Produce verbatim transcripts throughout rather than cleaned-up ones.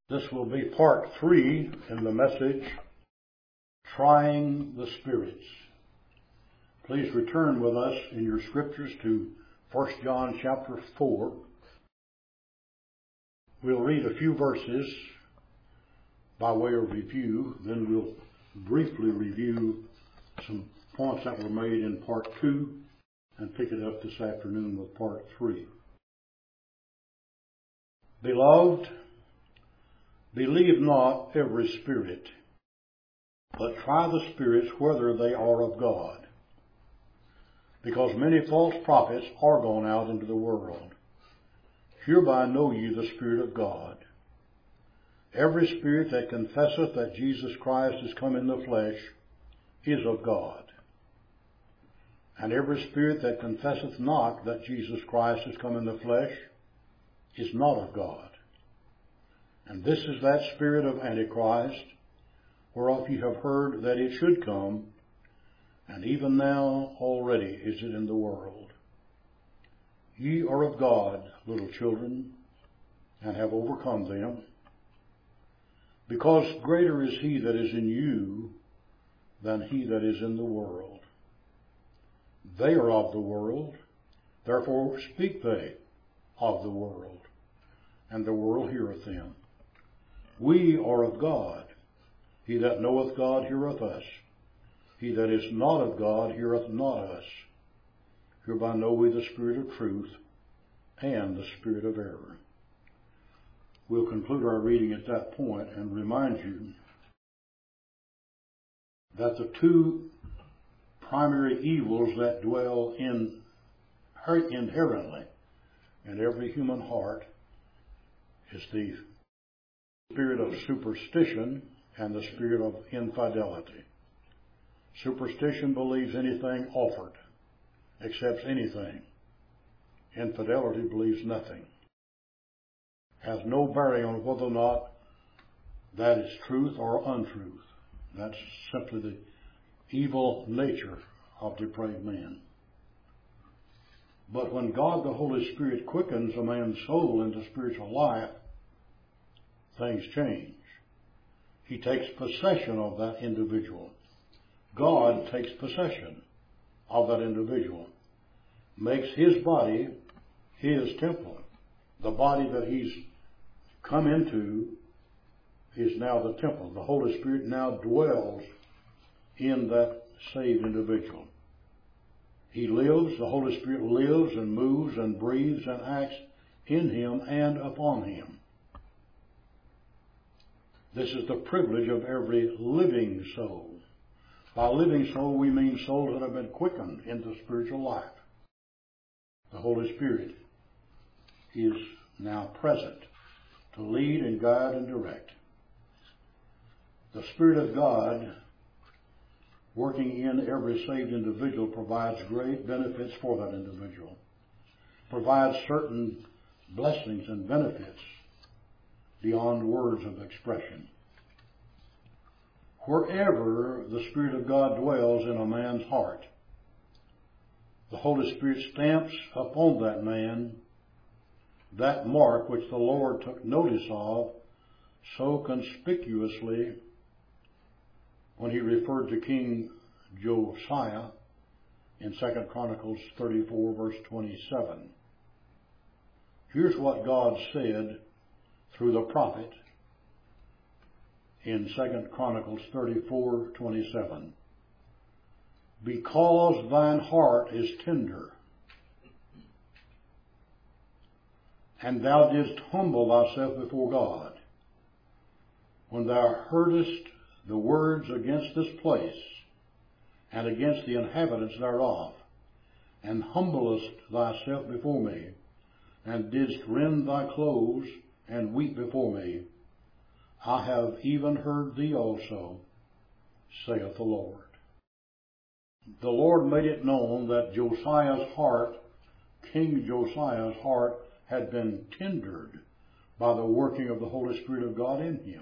This will be part three in the message, Trying the Spirits. Please return with us in your scriptures to First John chapter four. We'll read a few verses by way of review, then we'll briefly review some points that were made in part two and pick it up this afternoon with part three. Beloved, believe not every spirit, but try the spirits whether they are of God, because many false prophets are gone out into the world. Hereby know ye the Spirit of God. Every spirit that confesseth that Jesus Christ is come in the flesh is of God. And every spirit that confesseth not that Jesus Christ is come in the flesh is not of God. And this is that spirit of Antichrist, whereof ye have heard that it should come, and even now already is it in the world. Ye are of God, little children, and have overcome them, because greater is he that is in you than he that is in the world. They are of the world, therefore speak they of the world, and the world heareth them. We are of God. He that knoweth God heareth us. He that is not of God heareth not us. Hereby know we the spirit of truth and the spirit of error. We'll conclude our reading at that point and remind you that the two primary evils that dwell in inherently in every human heart is the spirit of superstition and the spirit of infidelity. Superstition believes anything offered, accepts anything. Infidelity believes nothing. Has no bearing on whether or not that is truth or untruth. That's simply the evil nature of depraved man. But when God the Holy Spirit quickens a man's soul into spiritual life, things change. He takes possession of that individual. God takes possession of that individual, makes his body his temple. The body that he's come into is now the temple. The Holy Spirit now dwells in that saved individual. He lives, the Holy Spirit lives and moves and breathes and acts in him and upon him. This is the privilege of every living soul. By living soul, we mean souls that have been quickened into spiritual life. The Holy Spirit is now present to lead and guide and direct. The Spirit of God, working in every saved individual, provides great benefits for that individual, provides certain blessings and benefits beyond words of expression. Wherever the Spirit of God dwells in a man's heart, the Holy Spirit stamps upon that man that mark which the Lord took notice of so conspicuously when he referred to King Josiah in Second Chronicles thirty-four, verse twenty-seven. Here's what God said through the prophet in Second Chronicles thirty-four, twenty-seven. Because thine heart is tender, and thou didst humble thyself before God, when thou heardest the words against this place, and against the inhabitants thereof, and humblest thyself before me, and didst rend thy clothes, and weep before me, I have even heard thee also, saith the Lord. The Lord made it known that Josiah's heart, King Josiah's heart, had been tendered by the working of the Holy Spirit of God in him.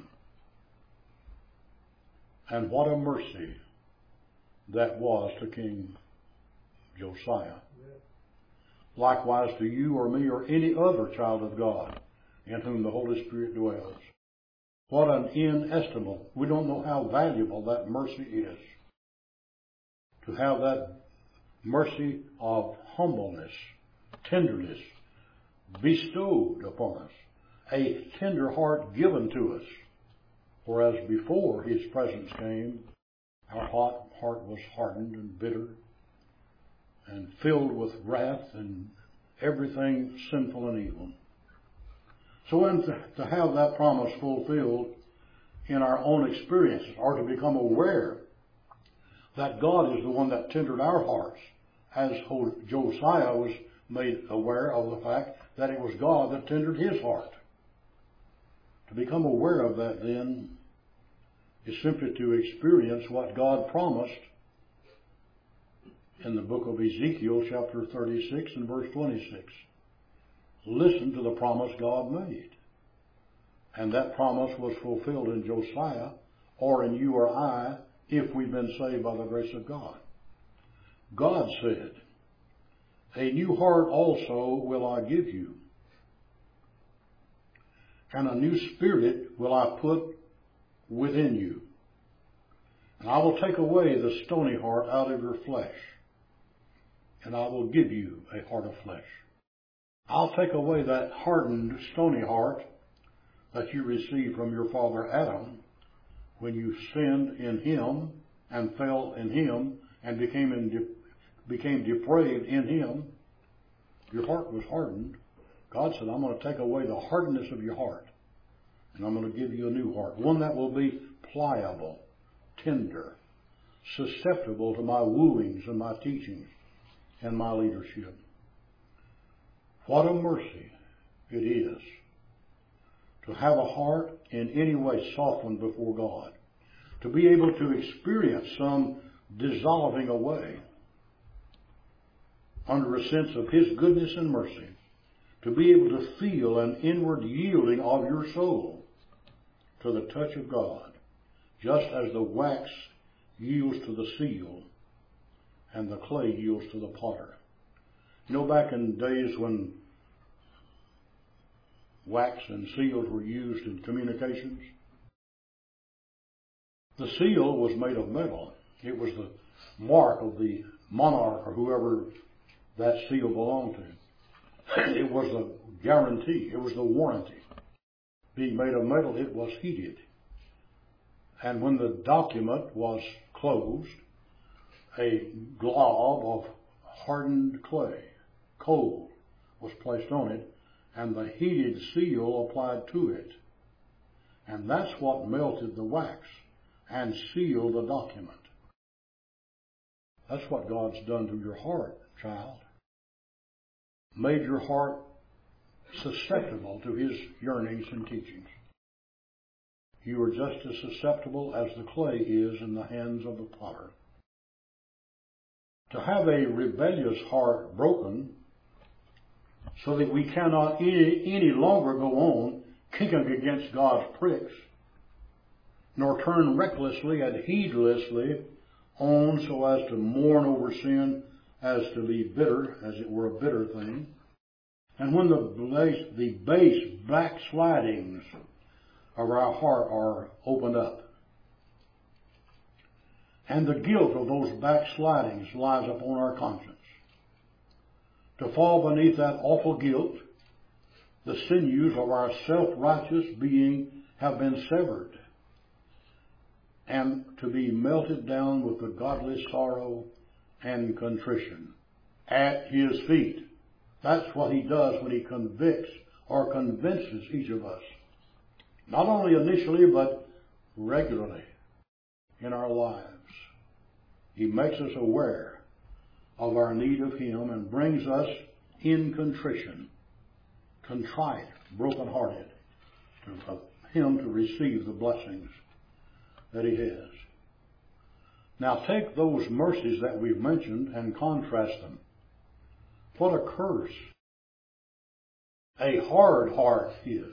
And what a mercy that was to King Josiah. Likewise to you or me or any other child of God in whom the Holy Spirit dwells. What an inestimable. We don't know how valuable that mercy is. To have that mercy of humbleness, tenderness bestowed upon us. A tender heart given to us. Whereas before His presence came, our heart was hardened and bitter and filled with wrath and everything sinful and evil. So then to have that promise fulfilled in our own experiences, or to become aware that God is the one that tendered our hearts, as Josiah was made aware of the fact that it was God that tendered his heart. To become aware of that then is simply to experience what God promised in the book of Ezekiel chapter thirty-six and verse twenty-six. Listen to the promise God made. And that promise was fulfilled in Josiah, or in you or I, if we've been saved by the grace of God. God said, a new heart also will I give you, and a new spirit will I put within you. And I will take away the stony heart out of your flesh, and I will give you a heart of flesh. I'll take away that hardened, stony heart that you received from your father Adam when you sinned in him and fell in him and became, in de- became depraved in him. Your heart was hardened. God said, I'm going to take away the hardness of your heart, and I'm going to give you a new heart, one that will be pliable, tender, susceptible to my wooings and my teachings and my leadership. What a mercy it is to have a heart in any way softened before God, to be able to experience some dissolving away under a sense of His goodness and mercy, to be able to feel an inward yielding of your soul to the touch of God, just as the wax yields to the seal and the clay yields to the potter. You know, back in days when wax and seals were used in communications, the seal was made of metal. It was the mark of the monarch or whoever that seal belonged to. It was the guarantee. It was the warranty. Being made of metal, it was heated. And when the document was closed, a glob of hardened clay, cold, was placed on it, and the heated seal applied to it. And that's what melted the wax and sealed the document. That's what God's done to your heart, child. Made your heart susceptible to His yearnings and teachings. You are just as susceptible as the clay is in the hands of the potter. To have a rebellious heart broken so that we cannot any, any longer go on kicking against God's pricks, nor turn recklessly and heedlessly on so as to mourn over sin as to be bitter, as it were a bitter thing. And when the base, the base backslidings of our heart are opened up, and the guilt of those backslidings lies upon our conscience, to fall beneath that awful guilt, the sinews of our self-righteous being have been severed, and to be melted down with the godly sorrow and contrition at His feet. That's what He does when He convicts or convinces each of us. Not only initially, but regularly in our lives. He makes us aware of our need of Him and brings us in contrition, contrite, broken-hearted, to Him to receive the blessings that He has. Now take those mercies that we've mentioned and contrast them. What a curse a hard heart is.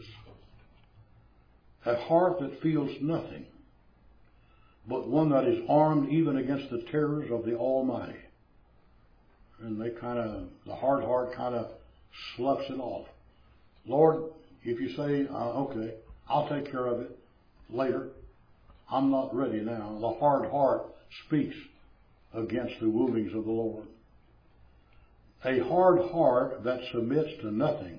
A heart that feels nothing, but one that is armed even against the terrors of the Almighty. And they kind of, the hard heart kind of sloughs it off. Lord, if you say, uh, okay, I'll take care of it. later. I'm not ready now. The hard heart speaks against the wooings of the Lord. A hard heart that submits to nothing,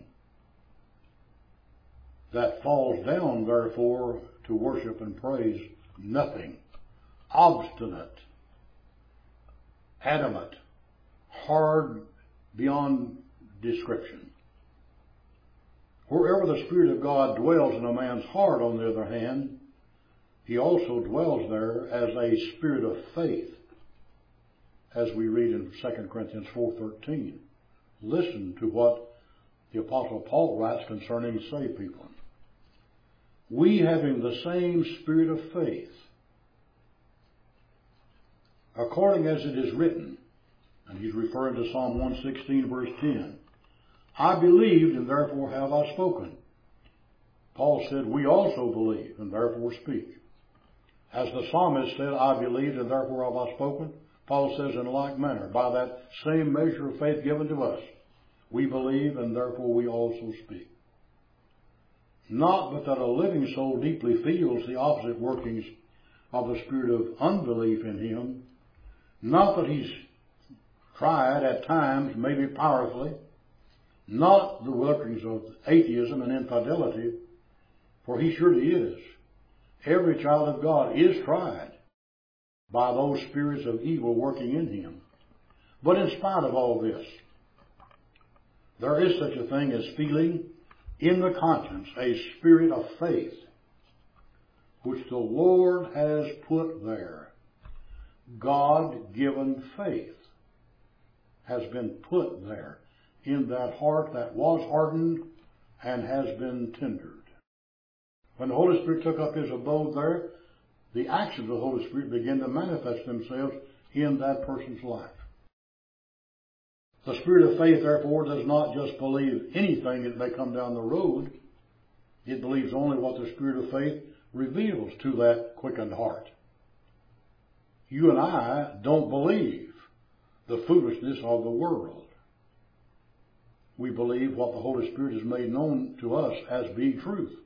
that falls down, therefore, to worship and praise nothing, obstinate, adamant, hard beyond description. Wherever the Spirit of God dwells in a man's heart, on the other hand, He also dwells there as a spirit of faith, as we read in Second Corinthians four thirteen. Listen to what the Apostle Paul writes concerning saved people. We, having the same spirit of faith, according as it is written, and he's referring to Psalm one sixteen verse ten, I believed and therefore have I spoken. Paul said, we also believe and therefore speak. As the psalmist said, I believed and therefore have I spoken, Paul says in like manner, by that same measure of faith given to us, we believe and therefore we also speak. Not but that a living soul deeply feels the opposite workings of the spirit of unbelief in him, not that he's tried at times, maybe powerfully, not the workings of atheism and infidelity, for he surely is. Every child of God is tried by those spirits of evil working in him. But in spite of all this, there is such a thing as feeling in the conscience a spirit of faith, which the Lord has put there. God-given faith has been put there in that heart that was hardened and has been tendered. When the Holy Spirit took up His abode there, the actions of the Holy Spirit began to manifest themselves in that person's life. The spirit of faith, therefore, does not just believe anything that may come down the road. It believes only what the spirit of faith reveals to that quickened heart. You and I don't believe the foolishness of the world. We believe what the Holy Spirit has made known to us as being truth.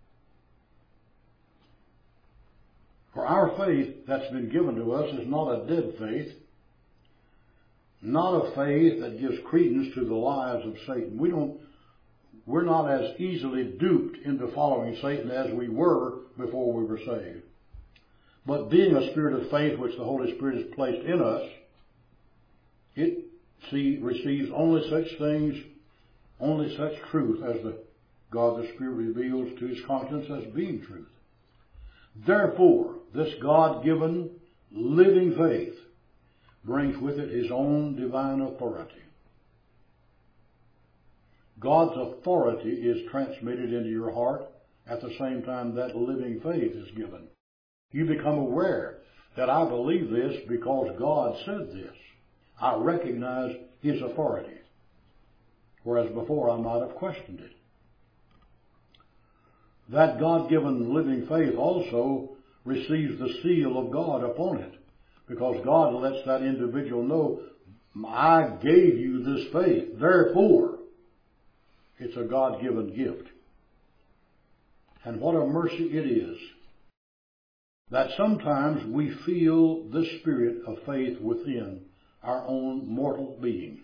For our faith that's been given to us is not a dead faith, not a faith that gives credence to the lies of Satan. We don't, we're not as easily duped into following Satan as we were before we were saved. But being a spirit of faith which the Holy Spirit has placed in us, it see, receives only such things, only such truth as the God the Spirit reveals to His conscience as being truth. Therefore, this God-given living faith brings with it His own divine authority. God's authority is transmitted into your heart at the same time that living faith is given. You become aware that I believe this because God said this. I recognize His authority, whereas before I might have questioned it. That God-given living faith also receives the seal of God upon it, because God lets that individual know, I gave you this faith, therefore it's a God-given gift. And what a mercy it is that sometimes we feel the spirit of faith within our own mortal beings.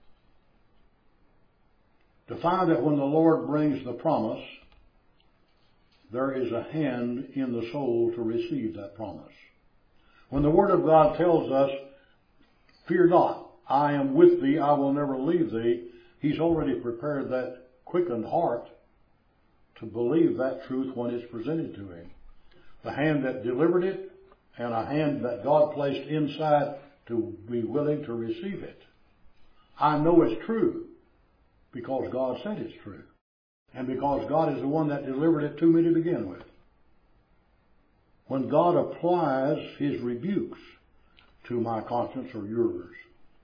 To find that when the Lord brings the promise, there is a hand in the soul to receive that promise. When the Word of God tells us, fear not, I am with thee, I will never leave thee, He's already prepared that quickened heart to believe that truth when it's presented to him. The hand that delivered it and a hand that God placed inside to be willing to receive it. I know it's true because God said it's true. And because God is the one that delivered it to me to begin with. When God applies His rebukes to my conscience or yours,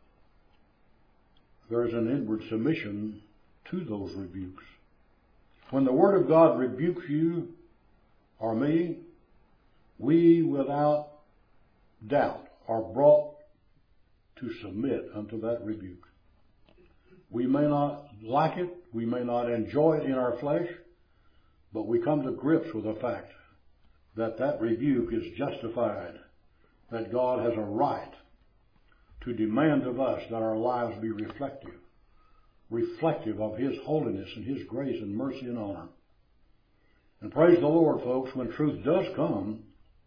there's an inward submission to those rebukes. When the Word of God rebukes you or me, we without doubt are brought to submit unto that rebuke. We may not like it, we may not enjoy it in our flesh, but we come to grips with the fact that that rebuke is justified, that God has a right to demand of us that our lives be reflective, reflective of His holiness and His grace and mercy and honor. And praise the Lord, folks, when truth does come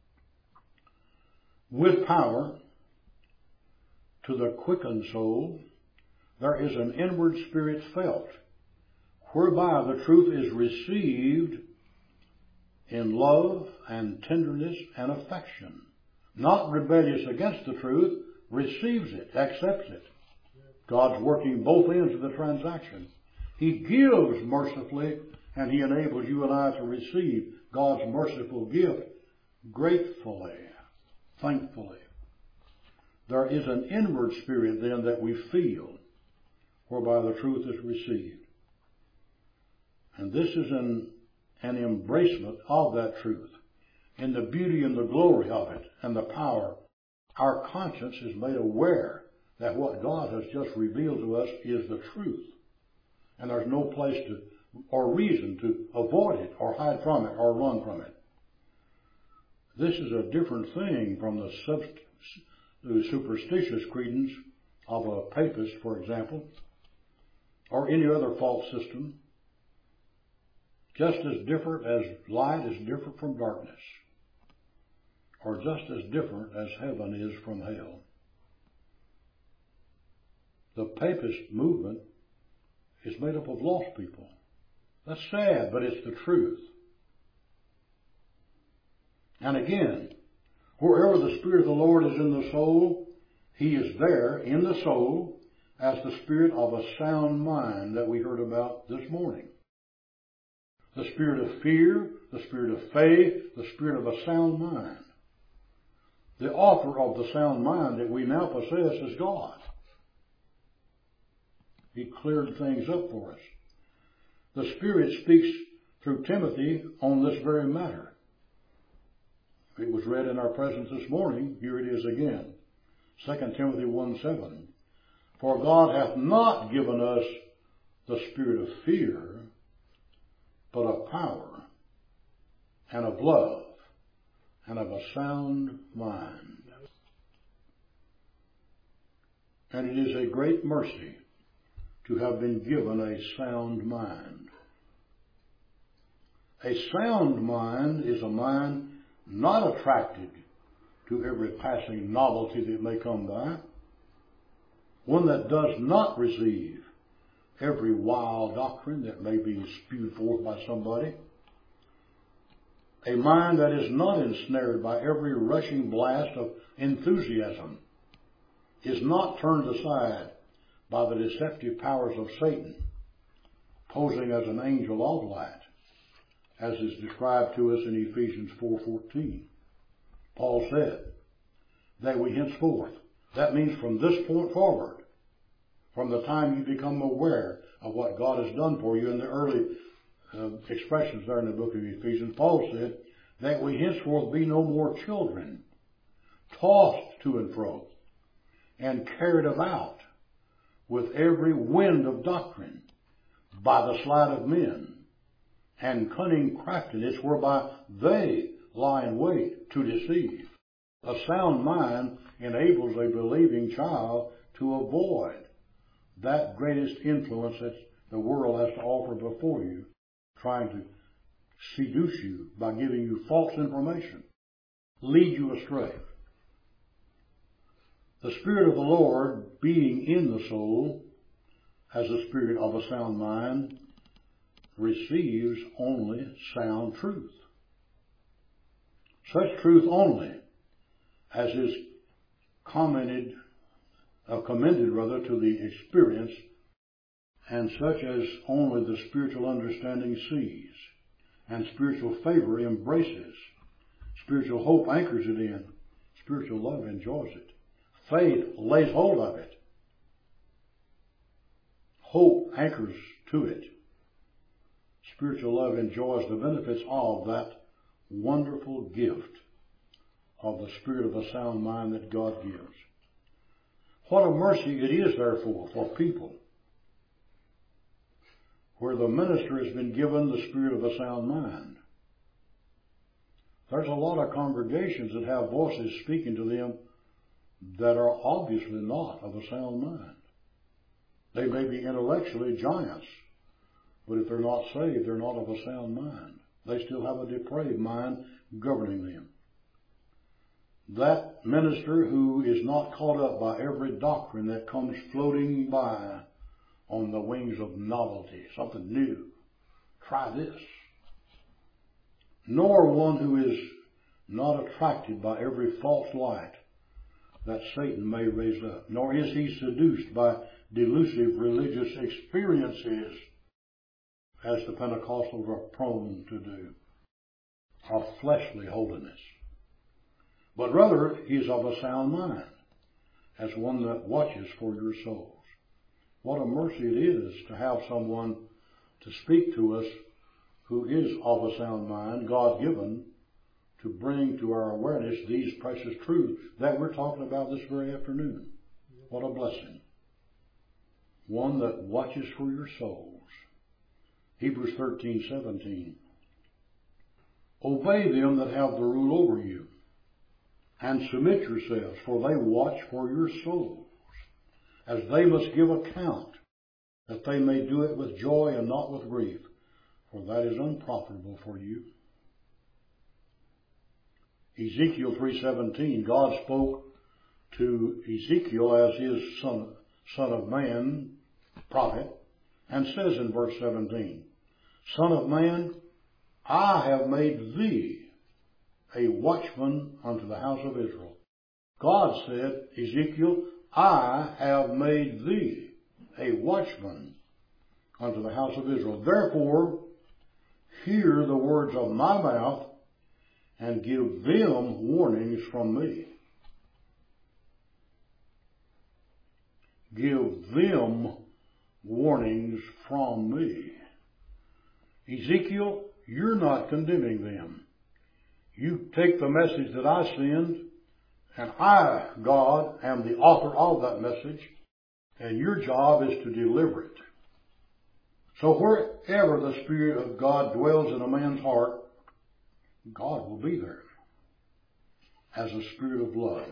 with power to the quickened soul, there is an inward spirit felt, whereby the truth is received in love and tenderness and affection. Not rebellious against the truth, receives it, accepts it. God's working both ends of the transaction. He gives mercifully, and He enables you and I to receive God's merciful gift gratefully, thankfully. There is an inward spirit then that we feel, whereby the truth is received. And this is an, an embracement of that truth, in the beauty and the glory of it, and the power. Our conscience is made aware that what God has just revealed to us is the truth. And there's no place to, or reason to avoid it, or hide from it, or run from it. This is a different thing from the, sub- the superstitious credence of a papist, for example, or any other false system. Just as different as light is different from darkness, or just as different as heaven is from hell. The papist movement is made up of lost people. That's sad, but it's the truth. And again, wherever the Spirit of the Lord is in the soul, He is there in the soul as the spirit of a sound mind that we heard about this morning. The spirit of fear, the spirit of faith, the spirit of a sound mind. The author of the sound mind that we now possess is God. He cleared things up for us. The Spirit speaks through Timothy on this very matter. It was read in our presence this morning. Here it is again. Second Timothy one seven. For God hath not given us the spirit of fear, but of power, and of love, and of a sound mind. And it is a great mercy to have been given a sound mind. A sound mind is a mind not attracted to every passing novelty that may come by, one that does not receive every wild doctrine that may be spewed forth by somebody, a mind that is not ensnared by every rushing blast of enthusiasm, is not turned aside by the deceptive powers of Satan, posing as an angel of light, as is described to us in Ephesians four fourteen. Paul said that we henceforth, that means from this point forward, from the time you become aware of what God has done for you in the early uh, expressions there in the book of Ephesians, Paul said that we henceforth be no more children, tossed to and fro, and carried about with every wind of doctrine by the sleight of men and cunning craftiness whereby they lie in wait to deceive. A sound mind enables a believing child to avoid that greatest influence that the world has to offer before you, trying to seduce you by giving you false information, lead you astray. The Spirit of the Lord, being in the soul, as the spirit of a sound mind, receives only sound truth. Such truth only as is commended, uh, commended rather to the experience, and such as only the spiritual understanding sees, and spiritual favor embraces, spiritual hope anchors it in, spiritual love enjoys it, faith lays hold of it, hope anchors to it, spiritual love enjoys the benefits of that wonderful gift of the spirit of a sound mind that God gives. What a mercy it is, therefore, for people where the minister has been given the spirit of a sound mind. There's a lot of congregations that have voices speaking to them that are obviously not of a sound mind. They may be intellectually giants, but if they're not saved, they're not of a sound mind. They still have a depraved mind governing them. That minister who is not caught up by every doctrine that comes floating by on the wings of novelty, something new. Try this. Nor one who is not attracted by every false light that Satan may raise up, nor is he seduced by delusive religious experiences as the Pentecostals are prone to do, of fleshly holiness. But rather, he is of a sound mind, as one that watches for your souls. What a mercy it is to have someone to speak to us who is of a sound mind, God-given, to bring to our awareness these precious truths that we're talking about this very afternoon. What a blessing. One that watches for your souls. Hebrews thirteen seventeen. Obey them that have the rule over you, and submit yourselves, for they watch for your souls, as they must give account, that they may do it with joy and not with grief, for that is unprofitable for you. Ezekiel three seventeen, God spoke to Ezekiel as his son, son of man, prophet, and says in verse seventeen, Son of man, I have made thee a watchman unto the house of Israel. God said, Ezekiel, I have made thee a watchman unto the house of Israel. Therefore, hear the words of my mouth and give them warnings from me. Give them warnings from me. Ezekiel, you're not condemning them. You take the message that I send, and I, God, am the author of that message, and your job is to deliver it. So wherever the Spirit of God dwells in a man's heart, God will be there as a spirit of love.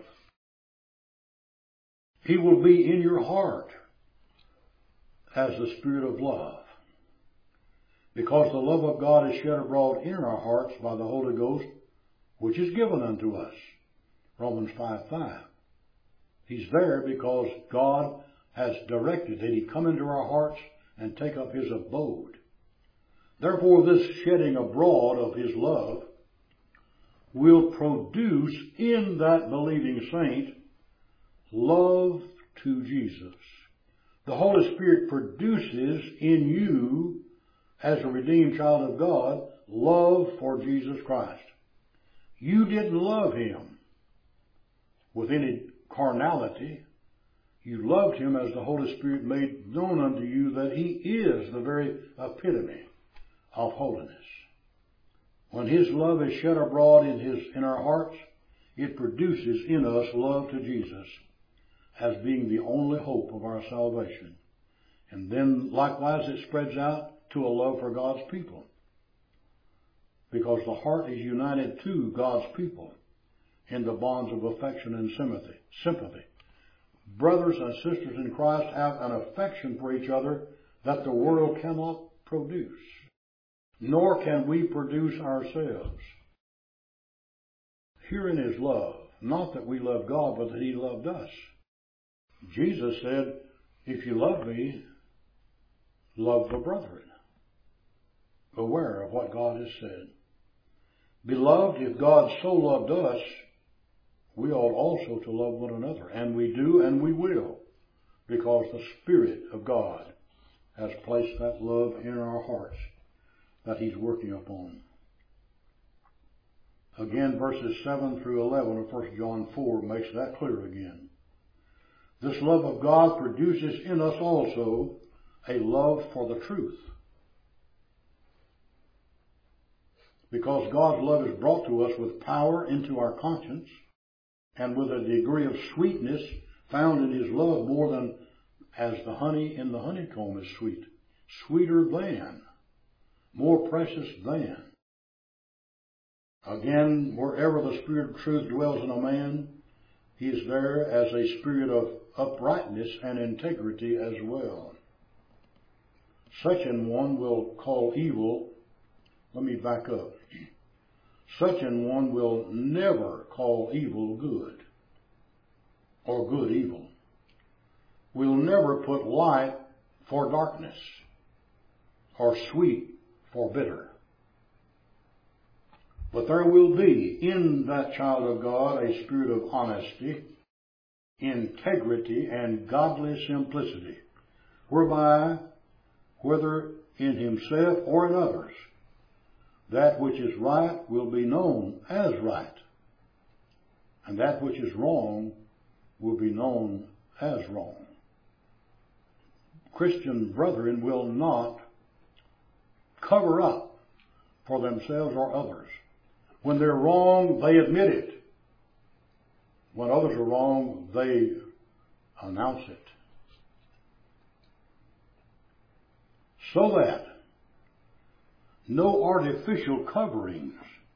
He will be in your heart as the spirit of love. Because the love of God is shed abroad in our hearts by the Holy Ghost, which is given unto us. Romans five five. He's there because God has directed that he come into our hearts and take up his abode. Therefore, this shedding abroad of his love will produce in that believing saint love to Jesus. The Holy Spirit produces in you, as a redeemed child of God, love for Jesus Christ. You didn't love him with any carnality. You loved him as the Holy Spirit made known unto you that he is the very epitome of holiness. When his love is shed abroad in his in our hearts, it produces in us love to Jesus as being the only hope of our salvation. And then likewise it spreads out to a love for God's people. Because the heart is united to God's people in the bonds of affection and sympathy. sympathy. Brothers and sisters in Christ have an affection for each other that the world cannot produce. Nor can we produce ourselves. Herein is love. Not that we love God, but that he loved us. Jesus said, if you love me, love the brethren. Beware of what God has said. Beloved, if God so loved us, we ought also to love one another. And we do and we will, because the Spirit of God has placed that love in our hearts that he's working upon. Again, verses seven through eleven of First John four makes that clear again. This love of God produces in us also a love for the truth. Because God's love is brought to us with power into our conscience and with a degree of sweetness found in his love more than as the honey in the honeycomb is sweet. Sweeter than. More precious than. Again, wherever the Spirit of truth dwells in a man, he is there as a spirit of uprightness and integrity as well. Such an one will call evil, let me back up. Such an one will never call evil good, or good evil. Will never put light for darkness, or sweet for bitter. But there will be in that child of God a spirit of honesty, integrity, and godly simplicity, whereby, whether in himself or in others, that which is right will be known as right, and that which is wrong will be known as wrong. Christian brethren will not cover up for themselves or others. When they're wrong, they admit it. When others are wrong, they announce it. So that no artificial coverings,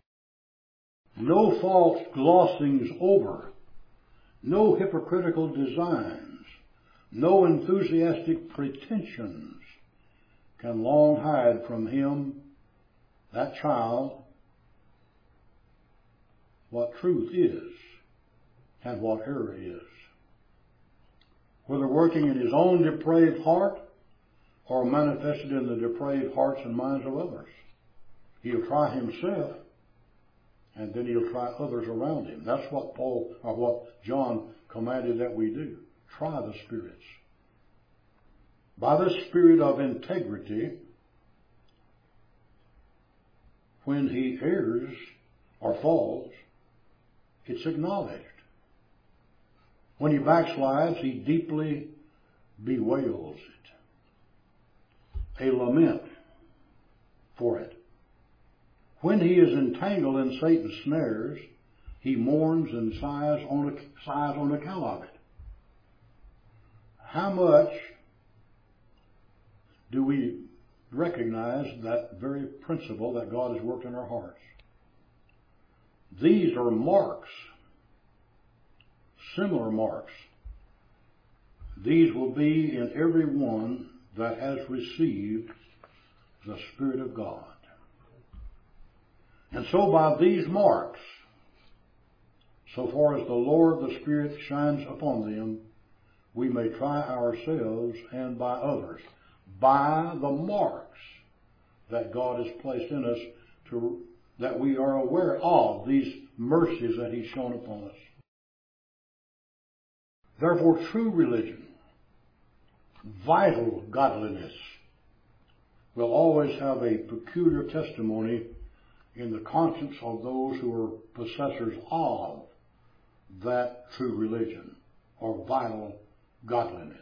no false glossings over, no hypocritical designs, no enthusiastic pretensions can long hide from him, that child, what truth is and what error is. Whether working in his own depraved heart or manifested in the depraved hearts and minds of others. He'll try himself, and then he'll try others around him. That's what Paul, or what John commanded that we do. Try the spirits. By the spirit of integrity, when he errs or falls, it's acknowledged. When he backslides, he deeply bewails it. A lament for it. When he is entangled in Satan's snares, he mourns and sighs on, sighs on account of it. How much do we recognize that very principle that God has worked in our hearts? These are marks, similar marks. These will be in every one that has received the Spirit of God. And so by these marks, so far as the Lord the Spirit shines upon them, we may try ourselves and by others, by the marks that God has placed in us, to that we are aware of these mercies that He's shown upon us. Therefore, true religion, vital godliness, will always have a peculiar testimony in the conscience of those who are possessors of that true religion or vital godliness.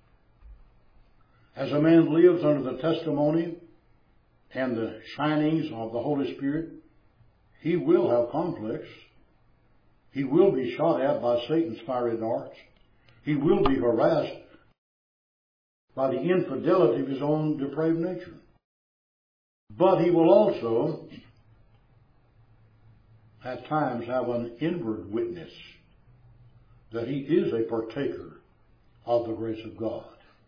As a man lives under the testimony and the shinings of the Holy Spirit, he will have conflicts. He will be shot at by Satan's fiery darts. He will be harassed by the infidelity of his own depraved nature. But he will also at times have an inward witness that he is a partaker of the grace of God.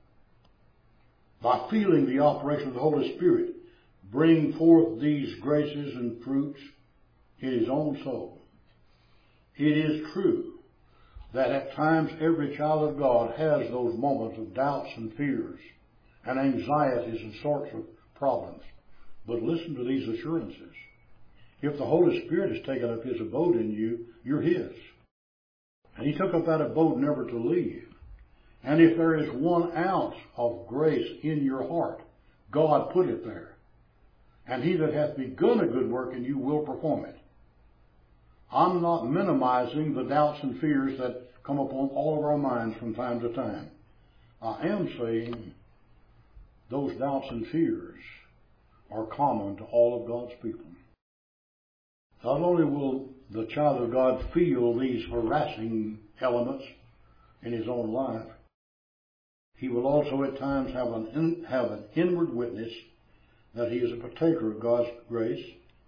By feeling the operation of the Holy Spirit bring forth these graces and fruits in his own soul. It is true that at times every child of God has those moments of doubts and fears and anxieties and sorts of problems. But listen to these assurances. If the Holy Spirit has taken up His abode in you, you're His. And He took up that abode never to leave. And if there is one ounce of grace in your heart, God put it there. And He that hath begun a good work in you will perform it. I'm not minimizing the doubts and fears that come upon all of our minds from time to time. I am saying those doubts and fears are common to all of God's people. Not only will the child of God feel these harassing elements in his own life, he will also at times have an, in, have an inward witness that he is a partaker of God's grace,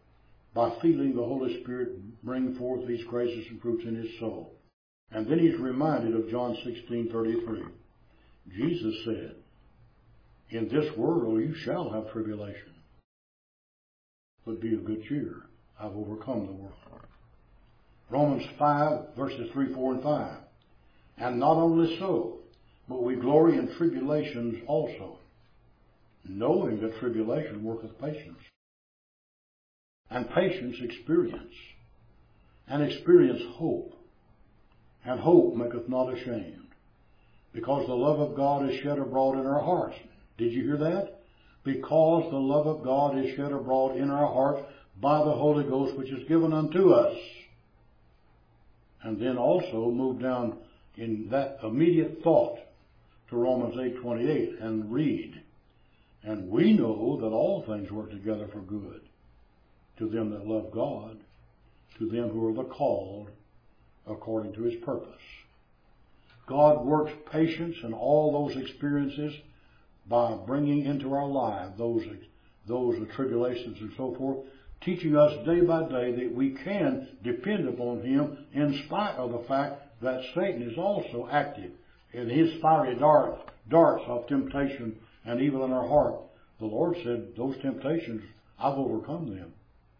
by feeling the Holy Spirit bring forth these graces and fruits in his soul. And then he's reminded of John sixteen thirty-three. Jesus said, in this world you shall have tribulation, but be of good cheer. I've overcome the world. Romans five, verses three, four, and five. And not only so, but we glory in tribulations also, knowing that tribulation worketh patience. And patience experience. And experience hope. And hope maketh not ashamed, because the love of God is shed abroad in our hearts. Did you hear that? Because the love of God is shed abroad in our hearts by the Holy Ghost, which is given unto us. And then also move down in that immediate thought to Romans eight twenty-eight and read. And we know that all things work together for good to them that love God, to them who are the called according to his purpose. God works patience in all those experiences by bringing into our life those, those tribulations and so forth, teaching us day by day that we can depend upon him in spite of the fact that Satan is also active in his fiery dart, darts of temptation and evil in our heart. The Lord said, those temptations, I've overcome them.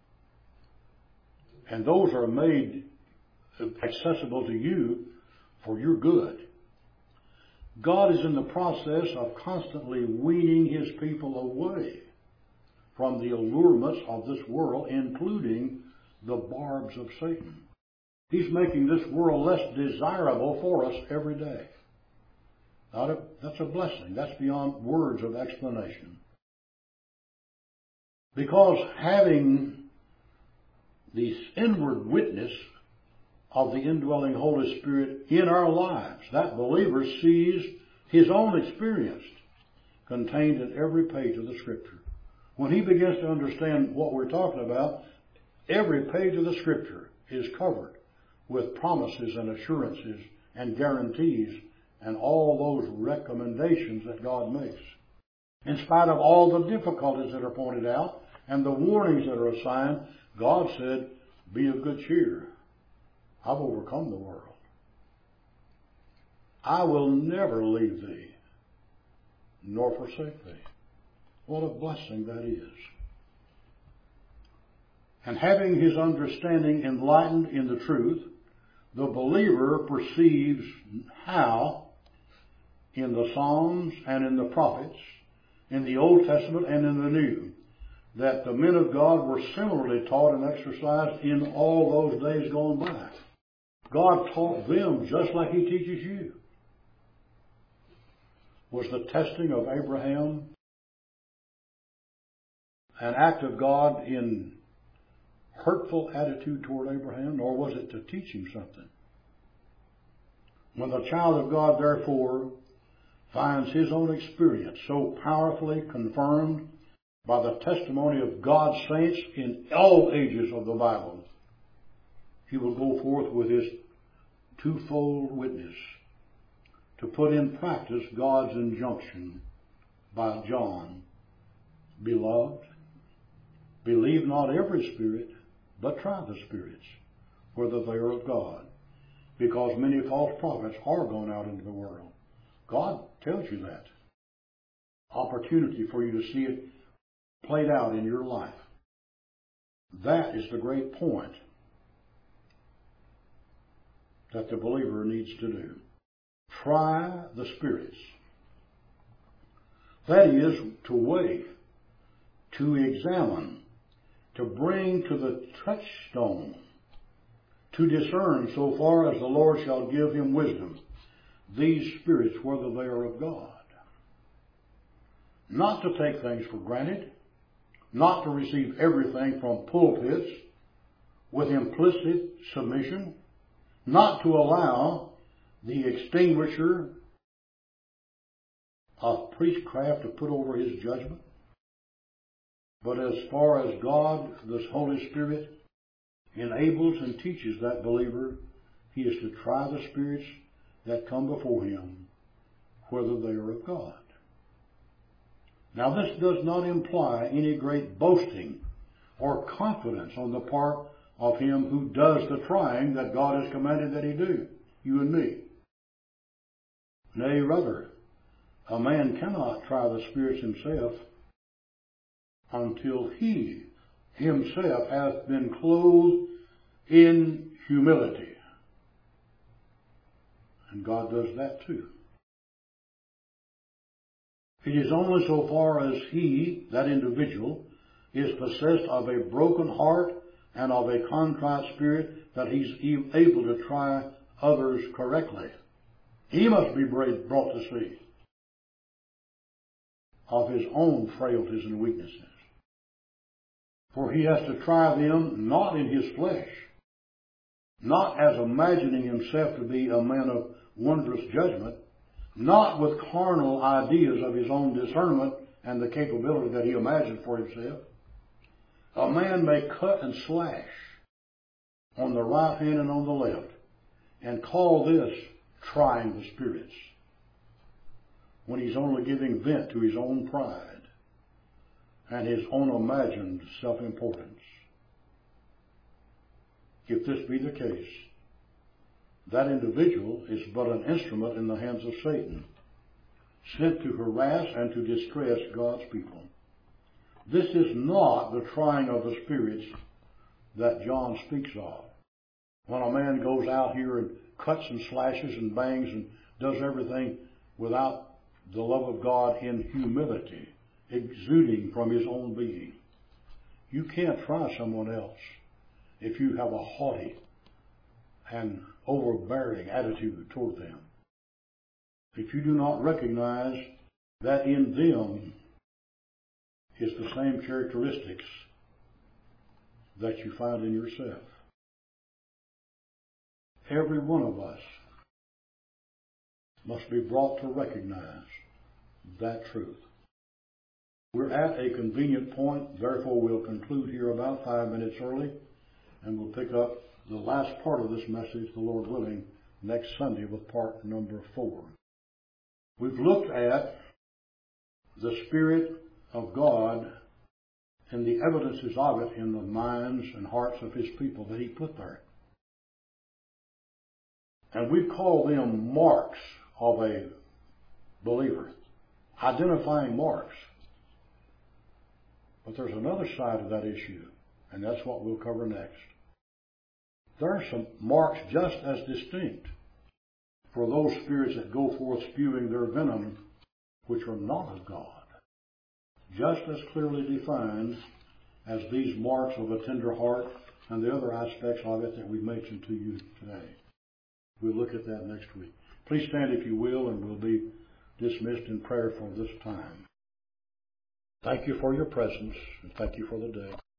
And those are made accessible to you for your good. God is in the process of constantly weaning his people away from the allurements of this world, including the barbs of Satan. He's making this world less desirable for us every day. Now, that's a blessing. That's beyond words of explanation. Because having this inward witness of the indwelling Holy Spirit in our lives, that believer sees his own experience contained in every page of the Scripture. When he begins to understand what we're talking about, every page of the Scripture is covered with promises and assurances and guarantees and all those recommendations that God makes. In spite of all the difficulties that are pointed out and the warnings that are assigned, God said, be of good cheer. I've overcome the world. I will never leave thee, nor forsake thee. What a blessing that is. And having his understanding enlightened in the truth, the believer perceives how, in the Psalms and in the prophets, in the Old Testament and in the New, that the men of God were similarly taught and exercised in all those days gone by. God taught them just like he teaches you. Was the testing of Abraham an act of God in hurtful attitude toward Abraham, or was it to teach him something? When the child of God, therefore, finds his own experience so powerfully confirmed by the testimony of God's saints in all ages of the Bible, he will go forth with his twofold witness to put in practice God's injunction by John. Beloved, believe not every spirit, but try the spirits, whether they are of God, because many false prophets are gone out into the world. God tells you that. Opportunity for you to see it played out in your life. That is the great point that the believer needs to do. Try the spirits. That is, to weigh, to examine, to bring to the touchstone, to discern so far as the Lord shall give him wisdom, these spirits, whether they are of God. Not to take things for granted, not to receive everything from pulpits with implicit submission, not to allow the extinguisher of priestcraft to put over his judgment. But as far as God, this Holy Spirit, enables and teaches that believer, he is to try the spirits that come before him, whether they are of God. Now, this does not imply any great boasting or confidence on the part of him who does the trying that God has commanded that he do, you and me. Nay, rather, a man cannot try the spirits himself until he himself hath been clothed in humility. And God does that too. It is only so far as he, that individual, is possessed of a broken heart and of a contrite spirit that he's able to try others correctly. He must be brought to see of his own frailties and weaknesses. For he has to try them not in his flesh, not as imagining himself to be a man of wondrous judgment, not with carnal ideas of his own discernment and the capability that he imagined for himself. A man may cut and slash on the right hand and on the left and call this trying the spirits, when he's only giving vent to his own pride and his own imagined self-importance. If this be the case, that individual is but an instrument in the hands of Satan, sent to harass and to distress God's people. This is not the trying of the spirits that John speaks of. When a man goes out here and cuts and slashes and bangs and does everything without the love of God in humility, exuding from his own being. You can't try someone else if you have a haughty and overbearing attitude toward them. If you do not recognize that in them is the same characteristics that you find in yourself. Every one of us must be brought to recognize that truth. We're at a convenient point, therefore we'll conclude here about five minutes early, and we'll pick up the last part of this message, the Lord willing, next Sunday with part number four. We've looked at the Spirit of God and the evidences of it in the minds and hearts of His people that He put there. And we call them marks of a believer, identifying marks. But there's another side of that issue, and that's what we'll cover next. There are some marks just as distinct for those spirits that go forth spewing their venom, which are not of God, just as clearly defined as these marks of a tender heart and the other aspects of it that we mentioned to you today. We'll look at that next week. Please stand if you will, and we'll be dismissed in prayer for this time. Thank you for your presence, and thank you for the day.